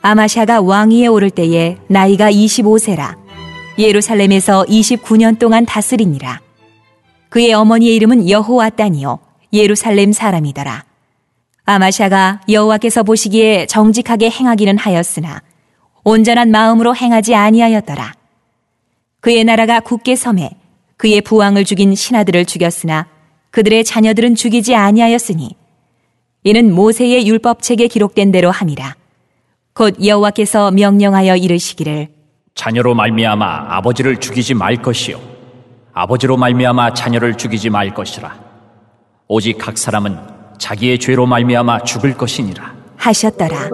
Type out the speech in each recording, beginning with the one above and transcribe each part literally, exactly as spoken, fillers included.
아마샤가 왕위에 오를 때에 나이가 이십오 세라. 예루살렘에서 이십구 년 동안 다스리니라. 그의 어머니의 이름은 여호와따니요 예루살렘 사람이더라. 아마샤가 여호와께서 보시기에 정직하게 행하기는 하였으나 온전한 마음으로 행하지 아니하였더라. 그의 나라가 굳게 섬에 그의 부왕을 죽인 신하들을 죽였으나 그들의 자녀들은 죽이지 아니하였으니 이는 모세의 율법책에 기록된 대로 함이라. 곧 여호와께서 명령하여 이르시기를 자녀로 말미암아 아버지를 죽이지 말 것이요 아버지로 말미암아 자녀를 죽이지 말 것이라. 오직 각 사람은 자기의 죄로 말미암아 죽을 것이니라 하셨더라.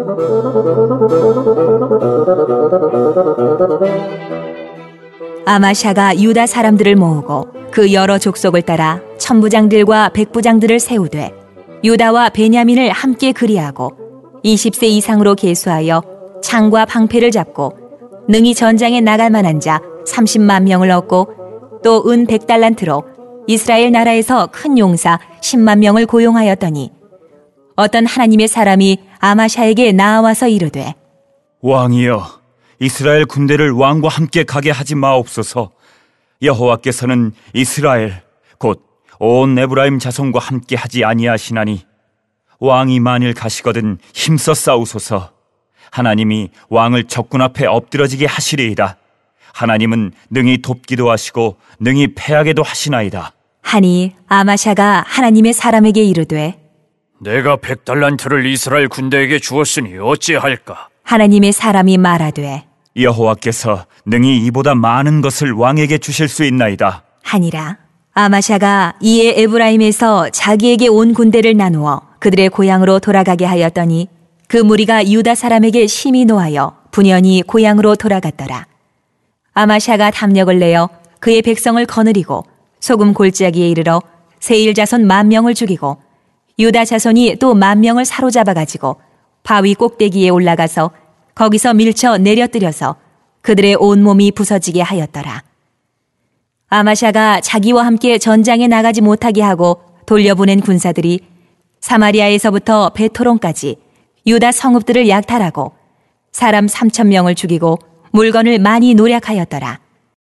아마샤가 유다 사람들을 모으고 그 여러 족속을 따라 천부장들과 백부장들을 세우되 유다와 베냐민을 함께 그리하고 이십 세 이상으로 계수하여 창과 방패를 잡고 능히 전장에 나갈 만한 자 삼십만 명을 얻고 또 은 백 달란트로 이스라엘 나라에서 큰 용사 십만 명을 고용하였더니 어떤 하나님의 사람이 아마샤에게 나와서 이르되 왕이여, 이스라엘 군대를 왕과 함께 가게 하지 마옵소서. 여호와께서는 이스라엘 곧 온 에브라임 자손과 함께 하지 아니하시나니 왕이 만일 가시거든 힘써 싸우소서. 하나님이 왕을 적군 앞에 엎드러지게 하시리이다. 하나님은 능히 돕기도 하시고 능히 패하게도 하시나이다 하니 아마샤가 하나님의 사람에게 이르되 내가 백 달란트를 이스라엘 군대에게 주었으니 어찌할까? 하나님의 사람이 말하되 여호와께서 능히 이보다 많은 것을 왕에게 주실 수 있나이다 하니라. 아마샤가 이에 에브라임에서 자기에게 온 군대를 나누어 그들의 고향으로 돌아가게 하였더니 그 무리가 유다 사람에게 심히 노하여 분연히 고향으로 돌아갔더라. 아마샤가 담력을 내어 그의 백성을 거느리고 소금 골짜기에 이르러 세일 자손 만 명을 죽이고 유다 자손이 또 만 명을 사로잡아 가지고 바위 꼭대기에 올라가서 거기서 밀쳐 내려뜨려서 그들의 온몸이 부서지게 하였더라. 아마샤가 자기와 함께 전장에 나가지 못하게 하고 돌려보낸 군사들이 사마리아에서부터 베토론까지 유다 성읍들을 약탈하고 사람 삼천 명을 죽이고 물건을 많이 노략하였더라.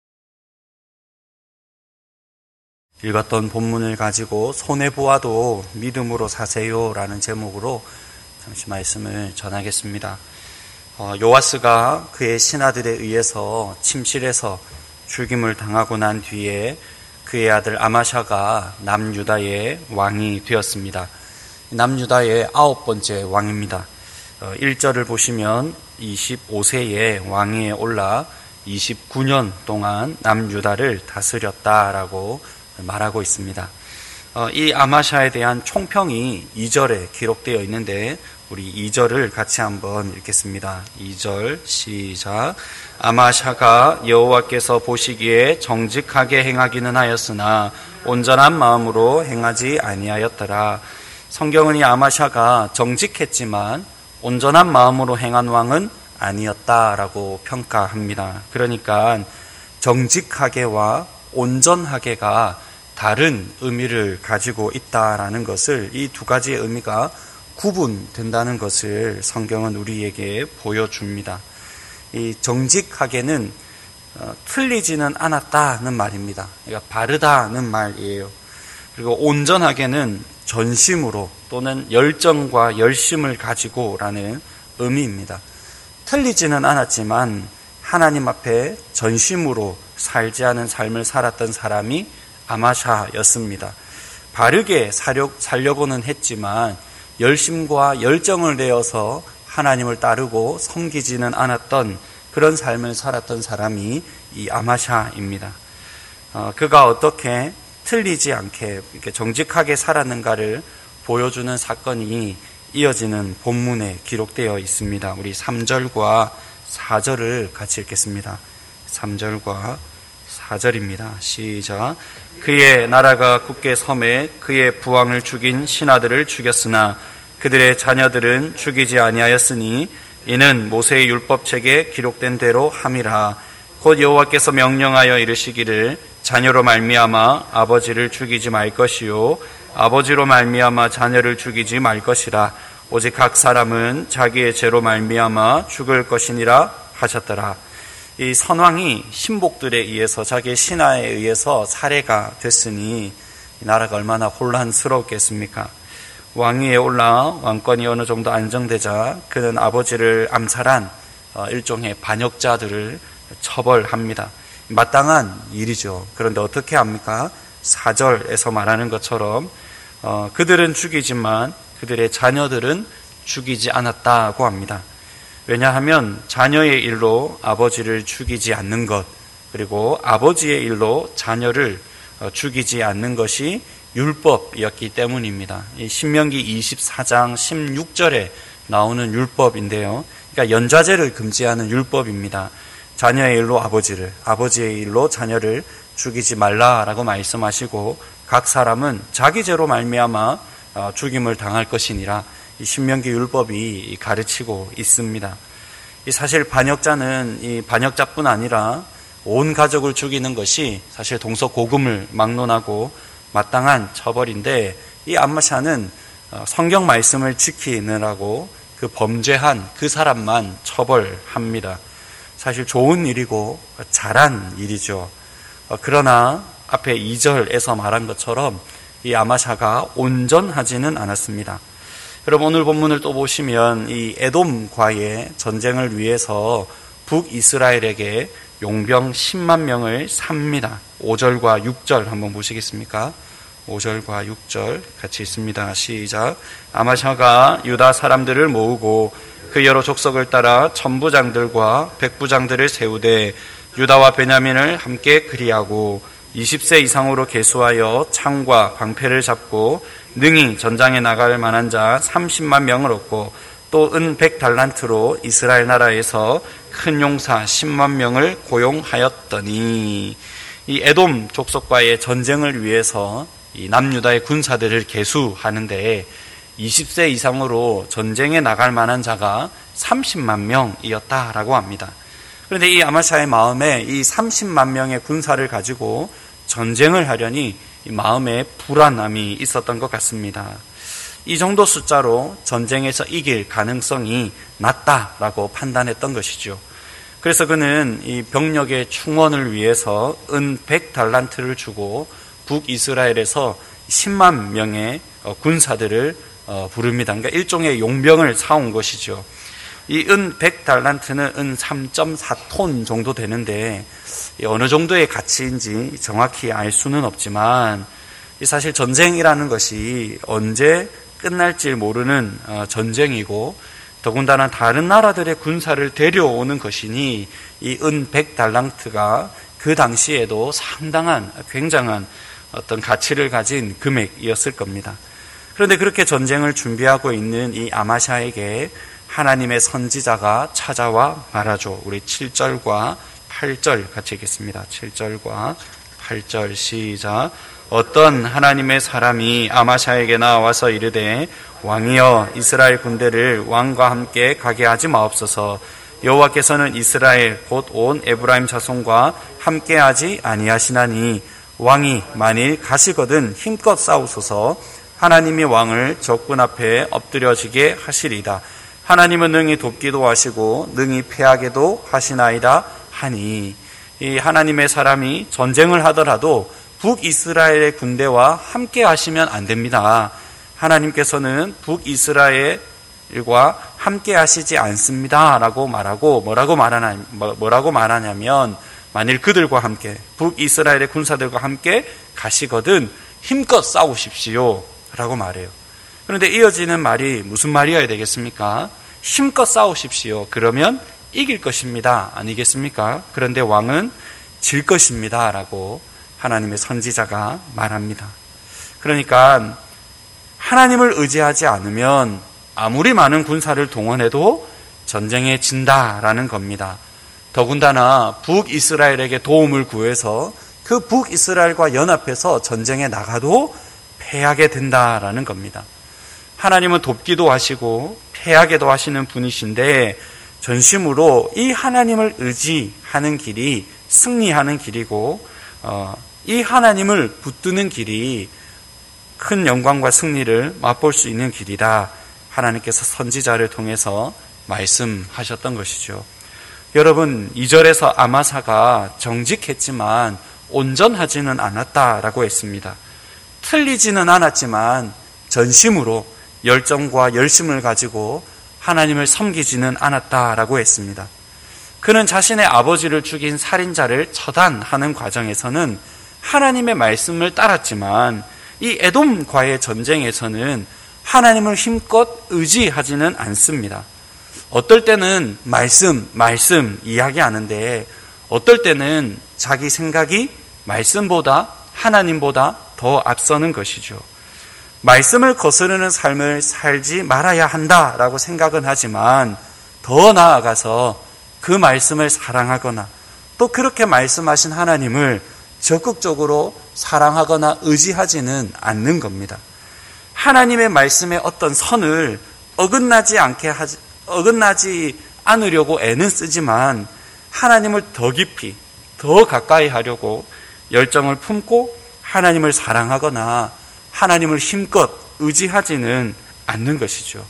읽었던 본문을 가지고 손해보아도 믿음으로 사세요라는 제목으로 잠시 말씀을 전하겠습니다. 어, 요아스가 그의 신하들에 의해서 침실에서 죽임을 당하고 난 뒤에 그의 아들 아마샤가 남유다의 왕이 되었습니다. 남유다의 아홉 번째 왕입니다. 어, 일 절을 보시면 이십오 세에 왕위에 올라 이십구 년 동안 남유다를 다스렸다라고 말하고 있습니다. 어, 이 아마샤에 대한 총평이 이 절에 기록되어 있는데 우리 이 절을 같이 한번 읽겠습니다. 이 절 시작. 아마샤가 여호와께서 보시기에 정직하게 행하기는 하였으나 온전한 마음으로 행하지 아니하였더라. 성경은 이 아마샤가 정직했지만 온전한 마음으로 행한 왕은 아니었다라고 평가합니다. 그러니까 정직하게와 온전하게가 다른 의미를 가지고 있다라는 것을, 이 두 가지의 의미가 구분된다는 것을 성경은 우리에게 보여줍니다. 이 정직하게는 어, 틀리지는 않았다는 말입니다. 그러니까 바르다는 말이에요. 그리고 온전하게는 전심으로 또는 열정과 열심을 가지고라는 의미입니다. 틀리지는 않았지만 하나님 앞에 전심으로 살지 않은 삶을 살았던 사람이 아마샤였습니다. 바르게 살려, 살려고는 했지만 열심과 열정을 내어서 하나님을 따르고 섬기지는 않았던 그런 삶을 살았던 사람이 이 아마샤입니다. 어, 그가 어떻게 틀리지 않게 이렇게 정직하게 살았는가를 보여주는 사건이 이어지는 본문에 기록되어 있습니다. 우리 삼 절과 사 절을 같이 읽겠습니다. 삼 절과 사 절입니다. 시작. 그의 나라가 굳게 섬에 그의 부왕을 죽인 신하들을 죽였으나 그들의 자녀들은 죽이지 아니하였으니 이는 모세의 율법책에 기록된 대로 함이라. 곧 여호와께서 명령하여 이르시기를 자녀로 말미암아 아버지를 죽이지 말 것이요 아버지로 말미암아 자녀를 죽이지 말 것이라. 오직 각 사람은 자기의 죄로 말미암아 죽을 것이니라 하셨더라. 이 선왕이 신복들에 의해서 자기의 신하에 의해서 살해가 됐으니 이 나라가 얼마나 혼란스럽겠습니까? 왕위에 올라 왕권이 어느 정도 안정되자 그는 아버지를 암살한 일종의 반역자들을 처벌합니다. 마땅한 일이죠. 그런데 어떻게 합니까? 사 절에서 말하는 것처럼 어, 그들은 죽이지만 그들의 자녀들은 죽이지 않았다고 합니다. 왜냐하면 자녀의 일로 아버지를 죽이지 않는 것, 그리고 아버지의 일로 자녀를 죽이지 않는 것이 율법이었기 때문입니다. 이 신명기 이십사 장 십육 절에 나오는 율법인데요. 그러니까 연좌제를 금지하는 율법입니다. 자녀의 일로 아버지를, 아버지의 일로 자녀를 죽이지 말라라고 말씀하시고 각 사람은 자기 죄로 말미암아 죽임을 당할 것이니라 이 신명기 율법이 가르치고 있습니다. 이 사실 반역자는 이 반역자뿐 아니라 온 가족을 죽이는 것이 사실 동서고금을 막론하고 마땅한 처벌인데 이 암마샤는 성경 말씀을 지키느라고 그 범죄한 그 사람만 처벌합니다. 사실 좋은 일이고 잘한 일이죠. 그러나 앞에 이 절에서 말한 것처럼 이 아마샤가 온전하지는 않았습니다. 여러분 오늘 본문을 또 보시면 이 에돔과의 전쟁을 위해서 북이스라엘에게 용병 십만 명을 삽니다. 오 절과 육 절 한번 보시겠습니까? 오 절과 육 절 같이 있습니다. 시작. 아마샤가 유다 사람들을 모으고 그 여러 족속을 따라 천부장들과 백부장들을 세우되 유다와 베냐민을 함께 그리하고 이십 세 이상으로 계수하여 창과 방패를 잡고 능히 전장에 나갈 만한 자 삼십만 명을 얻고 또 은 백 달란트로 이스라엘 나라에서 큰 용사 십만 명을 고용하였더니 이 에돔 족속과의 전쟁을 위해서 이 남유다의 군사들을 계수하는데 이십 세 이상으로 전쟁에 나갈 만한 자가 삼십만 명이었다라고 합니다. 그런데 이 아마샤의 마음에 이 삼십만 명의 군사를 가지고 전쟁을 하려니 마음에 불안함이 있었던 것 같습니다. 이 정도 숫자로 전쟁에서 이길 가능성이 낮다라고 판단했던 것이죠. 그래서 그는 이 병력의 충원을 위해서 은 백 달란트를 주고 북이스라엘에서 십만 명의 군사들을 부릅니다. 그러니까 일종의 용병을 사온 것이죠. 이 은 백 달란트는 은 삼 점 사 톤 정도 되는데 어느 정도의 가치인지 정확히 알 수는 없지만 사실 전쟁이라는 것이 언제 끝날지 모르는 전쟁이고 더군다나 다른 나라들의 군사를 데려오는 것이니 이 은 백 달란트가 그 당시에도 상당한 굉장한 어떤 가치를 가진 금액이었을 겁니다. 그런데 그렇게 전쟁을 준비하고 있는 이 아마샤에게 하나님의 선지자가 찾아와 말하죠. 우리 칠 절과 팔 절 같이 읽겠습니다. 칠 절과 팔 절 시작. 어떤 하나님의 사람이 아마샤에게 나와서 이르되 왕이여 이스라엘 군대를 왕과 함께 가게 하지 마옵소서. 여호와께서는 이스라엘 곧 온 에브라임 자손과 함께 하지 아니하시나니 왕이 만일 가시거든 힘껏 싸우소서. 하나님이 왕을 적군 앞에 엎드려지게 하시리이다. 하나님은 능히 돕기도 하시고 능히 패하게도 하시나이다 하니 이 하나님의 사람이 전쟁을 하더라도 북이스라엘의 군대와 함께 하시면 안 됩니다. 하나님께서는 북이스라엘과 함께 하시지 않습니다 라고 말하고 뭐라고 말하냐, 뭐라고 말하냐면 만일 그들과 함께 북이스라엘의 군사들과 함께 가시거든 힘껏 싸우십시오 라고 말해요. 그런데 이어지는 말이 무슨 말이어야 되겠습니까? 힘껏 싸우십시오. 그러면 이길 것입니다. 아니겠습니까? 그런데 왕은 질 것입니다. 라고 하나님의 선지자가 말합니다. 그러니까 하나님을 의지하지 않으면 아무리 많은 군사를 동원해도 전쟁에 진다라는 겁니다. 더군다나 북이스라엘에게 도움을 구해서 그 북이스라엘과 연합해서 전쟁에 나가도 패하게 된다라는 겁니다. 하나님은 돕기도 하시고 패하게도 하시는 분이신데 전심으로 이 하나님을 의지하는 길이 승리하는 길이고 어, 이 하나님을 붙드는 길이 큰 영광과 승리를 맛볼 수 있는 길이다. 하나님께서 선지자를 통해서 말씀하셨던 것이죠. 여러분, 이 절에서 아마사가 정직했지만 온전하지는 않았다라고 했습니다. 틀리지는 않았지만 전심으로 열정과 열심을 가지고 하나님을 섬기지는 않았다라고 했습니다. 그는 자신의 아버지를 죽인 살인자를 처단하는 과정에서는 하나님의 말씀을 따랐지만 이 에돔과의 전쟁에서는 하나님을 힘껏 의지하지는 않습니다. 어떨 때는 말씀, 말씀 이야기하는데 어떨 때는 자기 생각이 말씀보다 하나님보다 더 앞서는 것이죠. 말씀을 거스르는 삶을 살지 말아야 한다라고 생각은 하지만 더 나아가서 그 말씀을 사랑하거나 또 그렇게 말씀하신 하나님을 적극적으로 사랑하거나 의지하지는 않는 겁니다. 하나님의 말씀의 어떤 선을 어긋나지 않게 하지, 어긋나지 않으려고 애는 쓰지만 하나님을 더 깊이, 더 가까이 하려고 열정을 품고 하나님을 사랑하거나 하나님을 힘껏 의지하지는 않는 것이죠.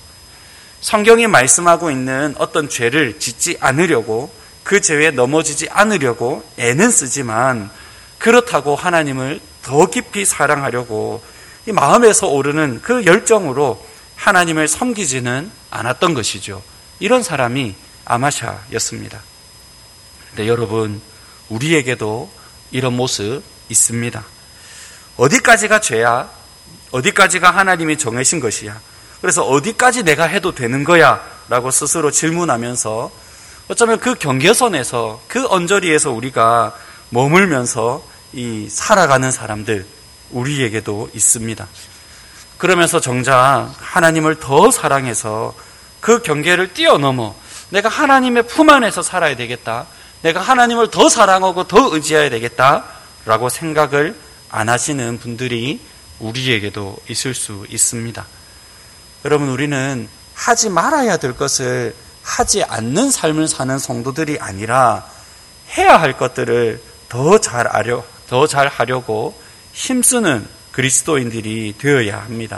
성경이 말씀하고 있는 어떤 죄를 짓지 않으려고 그 죄에 넘어지지 않으려고 애는 쓰지만 그렇다고 하나님을 더 깊이 사랑하려고 이 마음에서 오르는 그 열정으로 하나님을 섬기지는 않았던 것이죠. 이런 사람이 아마샤였습니다. 근데 여러분, 우리에게도 이런 모습 있습니다. 어디까지가 죄야? 어디까지가 하나님이 정하신 것이야? 그래서 어디까지 내가 해도 되는 거야? 라고 스스로 질문하면서 어쩌면 그 경계선에서 그 언저리에서 우리가 머물면서 이 살아가는 사람들 우리에게도 있습니다. 그러면서 정작 하나님을 더 사랑해서 그 경계를 뛰어넘어 내가 하나님의 품 안에서 살아야 되겠다, 내가 하나님을 더 사랑하고 더 의지해야 되겠다 라고 생각을 안 하시는 분들이 우리에게도 있을 수 있습니다. 여러분, 우리는 하지 말아야 될 것을 하지 않는 삶을 사는 성도들이 아니라 해야 할 것들을 더 잘 하려, 더 잘 하려고 힘쓰는 그리스도인들이 되어야 합니다.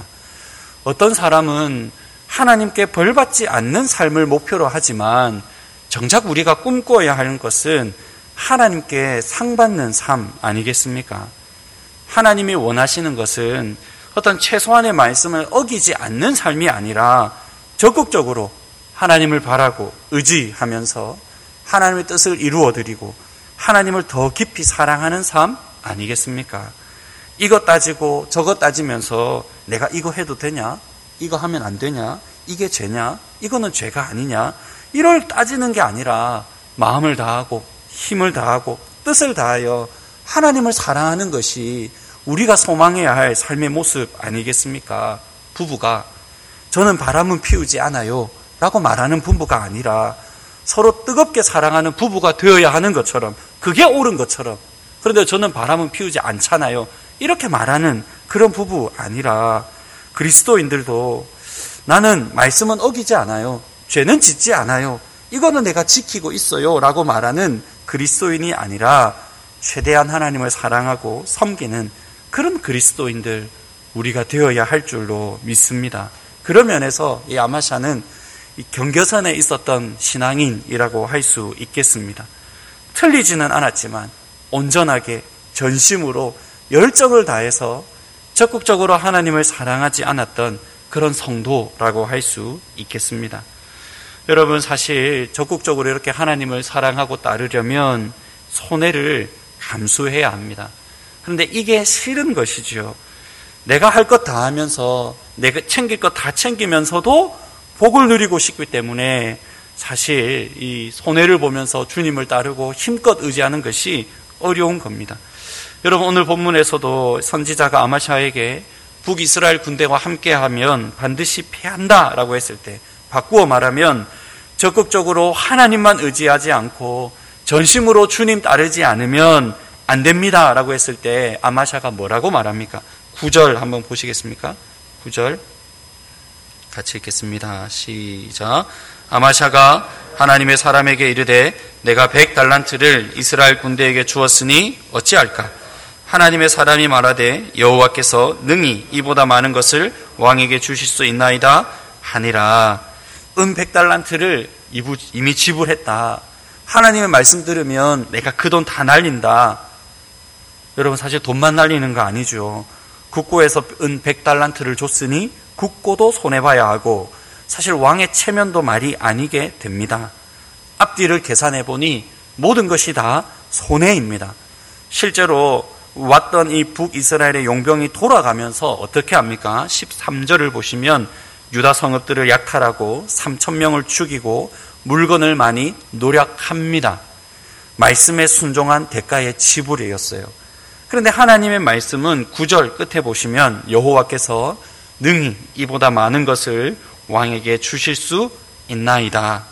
어떤 사람은 하나님께 벌받지 않는 삶을 목표로 하지만 정작 우리가 꿈꿔야 하는 것은 하나님께 상받는 삶 아니겠습니까? 하나님이 원하시는 것은 어떤 최소한의 말씀을 어기지 않는 삶이 아니라 적극적으로 하나님을 바라고 의지하면서 하나님의 뜻을 이루어드리고 하나님을 더 깊이 사랑하는 삶 아니겠습니까? 이것 따지고 저것 따지면서 내가 이거 해도 되냐? 이거 하면 안 되냐? 이게 죄냐? 이거는 죄가 아니냐? 이걸 따지는 게 아니라 마음을 다하고 힘을 다하고 뜻을 다하여 하나님을 사랑하는 것이 우리가 소망해야 할 삶의 모습 아니겠습니까? 부부가 저는 바람은 피우지 않아요 라고 말하는 부부가 아니라 서로 뜨겁게 사랑하는 부부가 되어야 하는 것처럼, 그게 옳은 것처럼, 그런데 저는 바람은 피우지 않잖아요 이렇게 말하는 그런 부부 아니라 그리스도인들도 나는 말씀은 어기지 않아요, 죄는 짓지 않아요, 이거는 내가 지키고 있어요 라고 말하는 그리스도인이 아니라 최대한 하나님을 사랑하고 섬기는 그런 그리스도인들 우리가 되어야 할 줄로 믿습니다. 그런 면에서 이 아마샤는 이 경계선에 있었던 신앙인이라고 할 수 있겠습니다. 틀리지는 않았지만 온전하게 전심으로 열정을 다해서 적극적으로 하나님을 사랑하지 않았던 그런 성도라고 할 수 있겠습니다. 여러분, 사실 적극적으로 이렇게 하나님을 사랑하고 따르려면 손해를 감수해야 합니다. 그런데 이게 싫은 것이죠. 내가 할 것 다 하면서 내가 챙길 것 다 챙기면서도 복을 누리고 싶기 때문에 사실 이 손해를 보면서 주님을 따르고 힘껏 의지하는 것이 어려운 겁니다. 여러분, 오늘 본문에서도 선지자가 아마샤에게 북이스라엘 군대와 함께하면 반드시 패한다라고 했을 때 바꾸어 말하면 적극적으로 하나님만 의지하지 않고 전심으로 주님 따르지 않으면 안 됩니다 라고 했을 때 아마샤가 뭐라고 말합니까? 구 절 한번 보시겠습니까? 구 절 같이 읽겠습니다. 시작. 아마샤가 하나님의 사람에게 이르되 내가 백 달란트를 이스라엘 군대에게 주었으니 어찌할까? 하나님의 사람이 말하되 여호와께서 능히 이보다 많은 것을 왕에게 주실 수 있나이다 하니라. 은 백 달란트를 이미 지불했다. 하나님의 말씀 들으면 내가 그 돈 다 날린다. 여러분, 사실 돈만 날리는 거 아니죠. 국고에서 은 백 달란트를 줬으니 국고도 손해봐야 하고, 사실 왕의 체면도 말이 아니게 됩니다. 앞뒤를 계산해 보니 모든 것이 다 손해입니다. 실제로 왔던 이 북이스라엘의 용병이 돌아가면서 어떻게 합니까? 십삼 절을 보시면 유다 성읍들을 약탈하고 삼천 명을 죽이고 물건을 많이 노략합니다. 말씀에 순종한 대가의 지불이었어요. 그런데 하나님의 말씀은 구 절 끝에 보시면 여호와께서 능히 이보다 많은 것을 왕에게 주실 수 있나이다.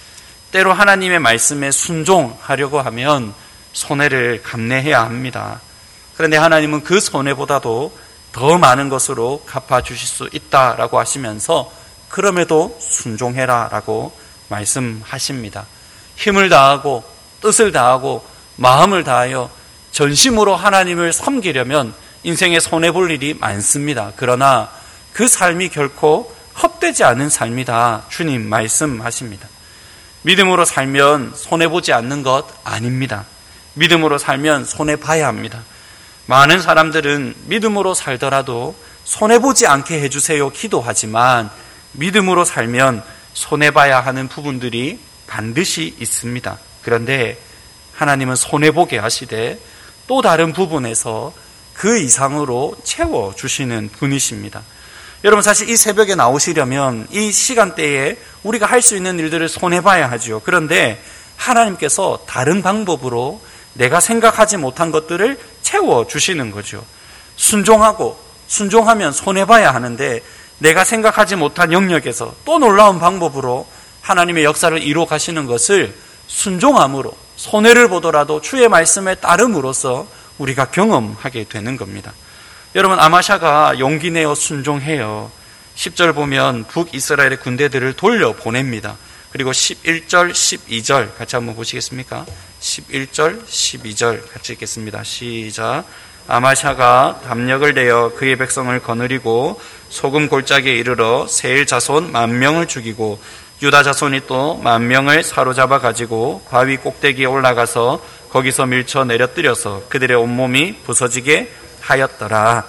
때로 하나님의 말씀에 순종하려고 하면 손해를 감내해야 합니다. 그런데 하나님은 그 손해보다도 더 많은 것으로 갚아주실 수 있다라고 하시면서 그럼에도 순종해라 라고 말씀하십니다. 힘을 다하고 뜻을 다하고 마음을 다하여 전심으로 하나님을 섬기려면 인생에 손해볼 일이 많습니다. 그러나 그 삶이 결코 헛되지 않은 삶이다. 주님 말씀하십니다. 믿음으로 살면 손해보지 않는 것 아닙니다. 믿음으로 살면 손해봐야 합니다. 많은 사람들은 믿음으로 살더라도 손해보지 않게 해주세요 기도하지만 믿음으로 살면 손해봐야 하는 부분들이 반드시 있습니다. 그런데 하나님은 손해보게 하시되 또 다른 부분에서 그 이상으로 채워주시는 분이십니다. 여러분, 사실 이 새벽에 나오시려면 이 시간대에 우리가 할 수 있는 일들을 손해봐야 하죠. 그런데 하나님께서 다른 방법으로 내가 생각하지 못한 것들을 채워주시는 거죠. 순종하고 순종하면 손해봐야 하는데 내가 생각하지 못한 영역에서 또 놀라운 방법으로 하나님의 역사를 이루어 가시는 것을 순종함으로 손해를 보더라도 주의 말씀에 따름으로써 우리가 경험하게 되는 겁니다. 여러분, 아마샤가 용기 내어 순종해요. 십 절 보면 북이스라엘의 군대들을 돌려보냅니다. 그리고 십일 절, 십이 절 같이 한번 보시겠습니까? 십일 절, 십이 절 같이 읽겠습니다. 시작. 아마샤가 담력을 내어 그의 백성을 거느리고 소금 골짜기에 이르러 세일 자손 만 명을 죽이고 유다 자손이 또 만 명을 사로잡아 가지고 바위 꼭대기에 올라가서 거기서 밀쳐 내려뜨려서 그들의 온몸이 부서지게 하였더라.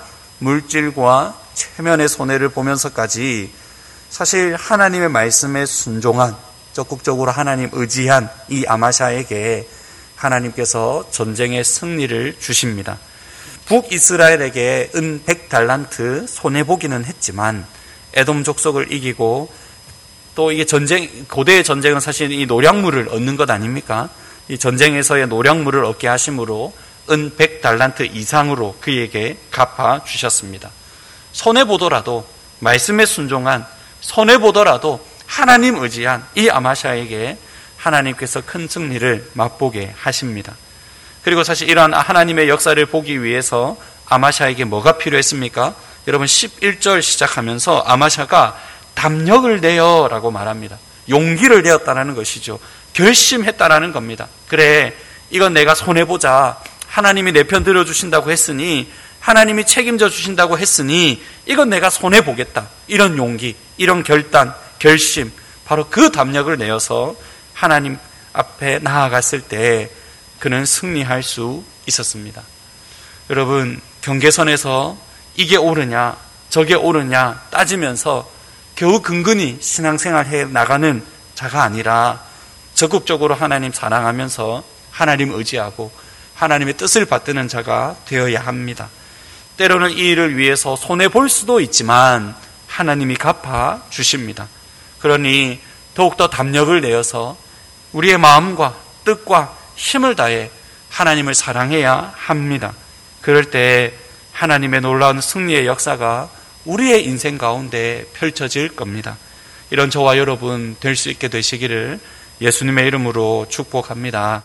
물질과 체면의 손해를 보면서까지 사실 하나님의 말씀에 순종한, 적극적으로 하나님 의지한 이 아마샤에게 하나님께서 전쟁의 승리를 주십니다. 북이스라엘에게 은 백 달란트 손해보기는 했지만 에돔 족속을 이기고 또 이게 전쟁, 고대의 전쟁은 사실 이 노략물을 얻는 것 아닙니까? 이 전쟁에서의 노략물을 얻게 하심으로 은 백 달란트 이상으로 그에게 갚아 주셨습니다. 손해보더라도 말씀에 순종한, 손해보더라도 하나님 의지한 이 아마샤에게 하나님께서 큰 승리를 맛보게 하십니다. 그리고 사실 이러한 하나님의 역사를 보기 위해서 아마샤에게 뭐가 필요했습니까? 여러분, 십일 절 시작하면서 아마샤가 담력을 내어 라고 말합니다. 용기를 내었다는 것이죠. 결심했다라는 겁니다. 그래, 이건 내가 손해보자. 하나님이 내 편 들어주신다고 했으니, 하나님이 책임져 주신다고 했으니 이건 내가 손해보겠다. 이런 용기, 이런 결단, 결심, 바로 그 담력을 내어서 하나님 앞에 나아갔을 때 그는 승리할 수 있었습니다. 여러분, 경계선에서 이게 옳으냐 저게 옳으냐 따지면서 겨우 근근히 신앙생활 해 나가는 자가 아니라 적극적으로 하나님 사랑하면서 하나님 의지하고 하나님의 뜻을 받드는 자가 되어야 합니다. 때로는 이 일을 위해서 손해볼 수도 있지만 하나님이 갚아 주십니다. 그러니 더욱더 담력을 내어서 우리의 마음과 뜻과 힘을 다해 하나님을 사랑해야 합니다. 그럴 때 하나님의 놀라운 승리의 역사가 우리의 인생 가운데 펼쳐질 겁니다. 이런 저와 여러분 될 수 있게 되시기를 예수님의 이름으로 축복합니다.